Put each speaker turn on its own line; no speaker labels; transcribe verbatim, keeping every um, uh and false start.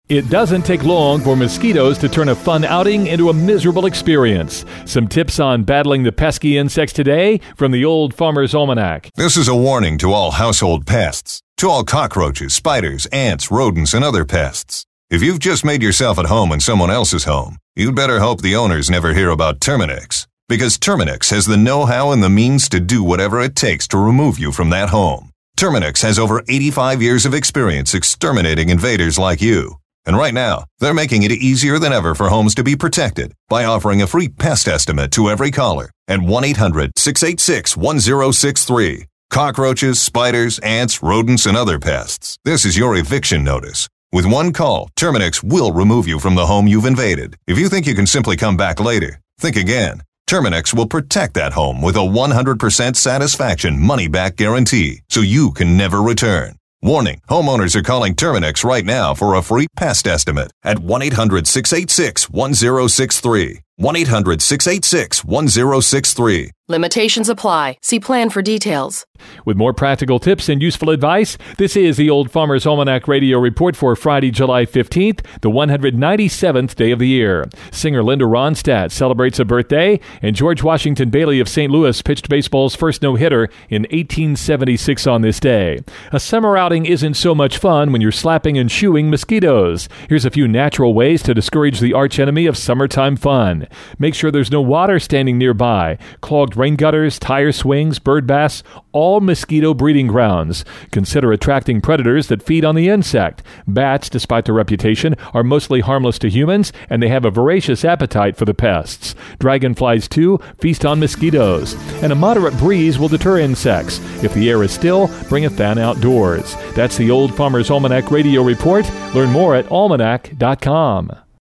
It doesn't take long for mosquitoes to turn a fun outing into a miserable experience. Some tips on battling the pesky insects today from the Old Farmer's Almanac.
This is a warning to all household pests, to all cockroaches, spiders, ants, rodents, and other pests. If you've just made yourself at home in someone else's home, you'd better hope the owners never hear about Terminix, because Terminix has the know-how and the means to do whatever it takes to remove you from that home. Terminix has over eighty-five years of experience exterminating invaders like you. And right now, they're making it easier than ever for homes to be protected by offering a free pest estimate to every caller at one eight hundred, six eight six, one zero six three. Cockroaches, spiders, ants, rodents, and other pests. This is your eviction notice. With one call, Terminix will remove you from the home you've invaded. If you think you can simply come back later, think again. Terminix will protect that home with a one hundred percent satisfaction money-back guarantee, so you can never return. Warning, homeowners are calling Terminix right now for a free pest estimate at one eight hundred, six eight six, one zero six three. one eight hundred, six eight six, one zero six three.
Limitations apply. See plan for details.
With more practical tips and useful advice, this is the Old Farmer's Almanac Radio Report for Friday, July fifteenth, the one hundred ninety-seventh day of the year. Singer Linda Ronstadt celebrates a birthday, and George Washington Bailey of Saint Louis pitched baseball's first no-hitter in eighteen seventy-six on this day. A summer outing isn't so much fun when you're slapping and shooing mosquitoes. Here's a few natural ways to discourage the archenemy of summertime fun. Make sure there's no water standing nearby. Clogged rain gutters, tire swings, bird baths, all mosquito breeding grounds. Consider attracting predators that feed on the insect. Bats, despite their reputation, are mostly harmless to humans, and they have a voracious appetite for the pests. Dragonflies, too, feast on mosquitoes. And a moderate breeze will deter insects. If the air is still, bring a fan outdoors. That's the Old Farmer's Almanac Radio Report. Learn more at almanac dot com.